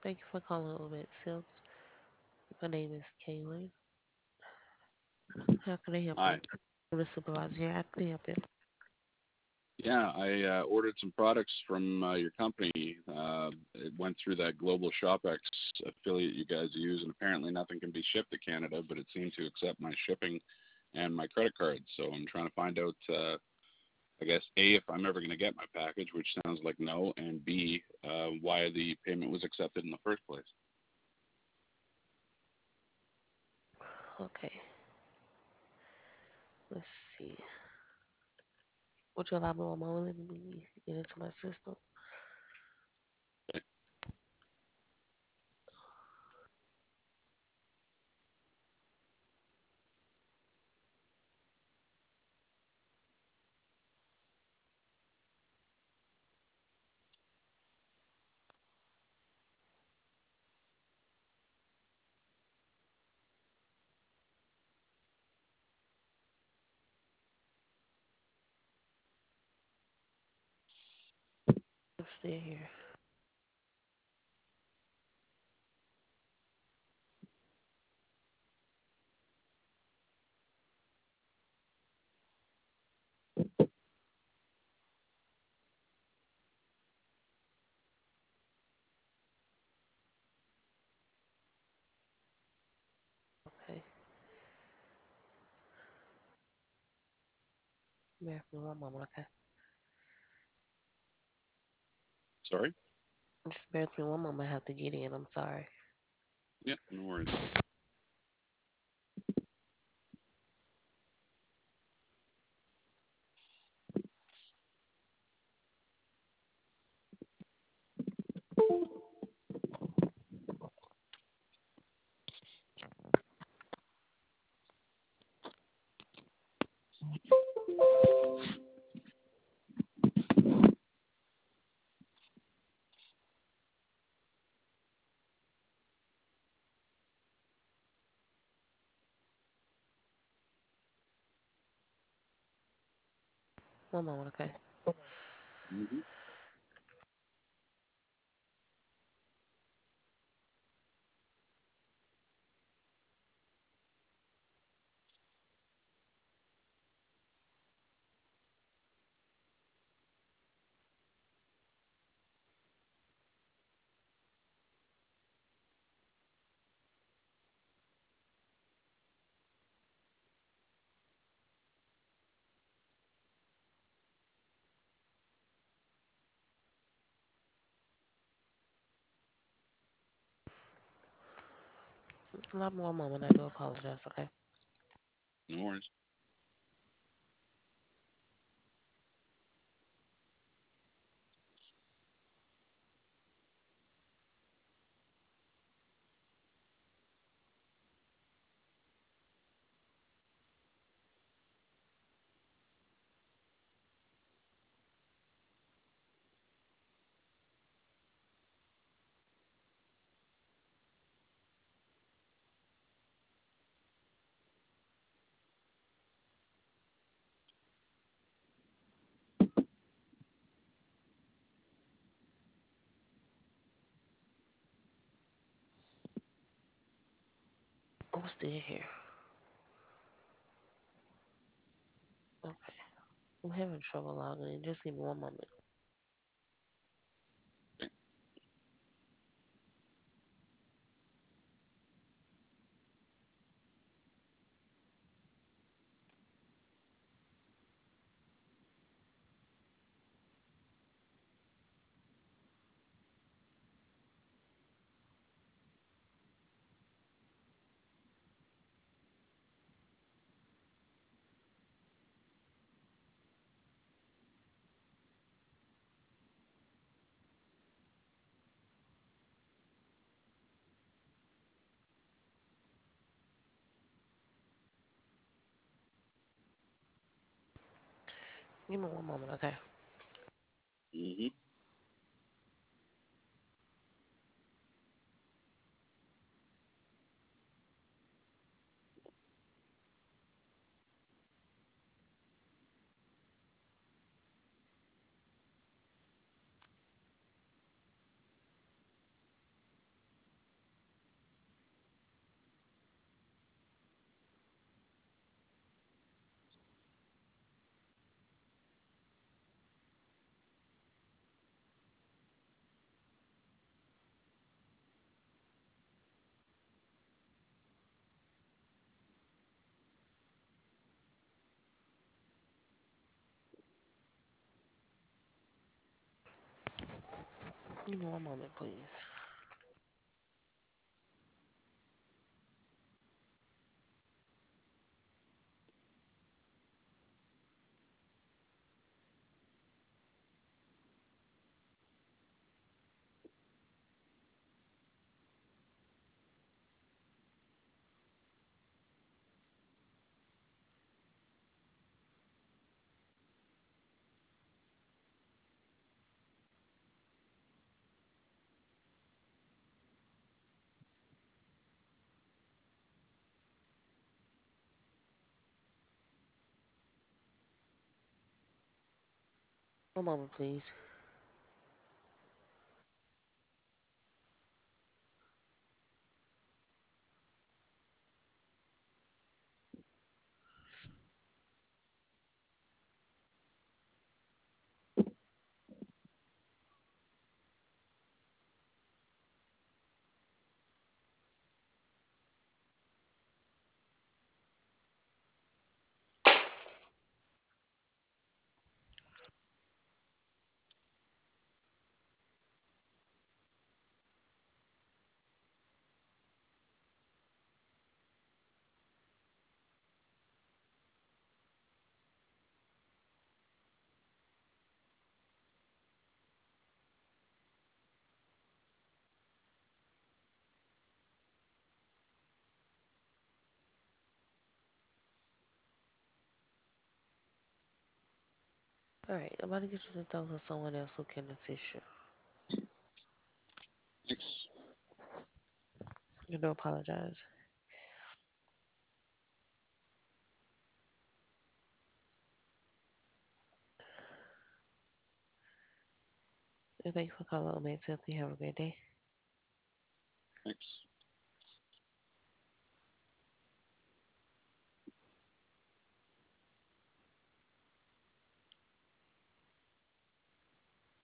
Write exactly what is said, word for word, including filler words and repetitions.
Thank you for calling Obed Sims. My name is Kaylin. How can I help you? Hi. I'm the supervisor here. How can I help you? Yeah, I uh, ordered some products from uh, your company. Uh, it went through that Global ShopX affiliate you guys use, and apparently nothing can be shipped to Canada, but it seemed to accept my shipping and my credit card. So I'm trying to find out, uh, I guess, A, if I'm ever going to get my package, which sounds like no, and B, uh, why the payment was accepted in the first place. Okay. Let's see. Would you allow me one moment? Let me get into my system. I'm still here. Okay. Bear with me one moment, okay? Sorry? Just bear with me one moment. I have to get in. I'm sorry. Yeah, no worries. One moment, okay? Mm-hmm. Allow me one moment. I do apologize, okay? No worries. I'm still here. Okay. I'm having trouble logging in. Just give me one moment. Give me one moment, okay? Mm-hmm. Give me one moment, please. One moment, please. Alright, I'm about to get you to talk to someone else who can assist you. Thanks. I do apologize. And thank you for calling Old Man Healthy. Have a great day. Thanks.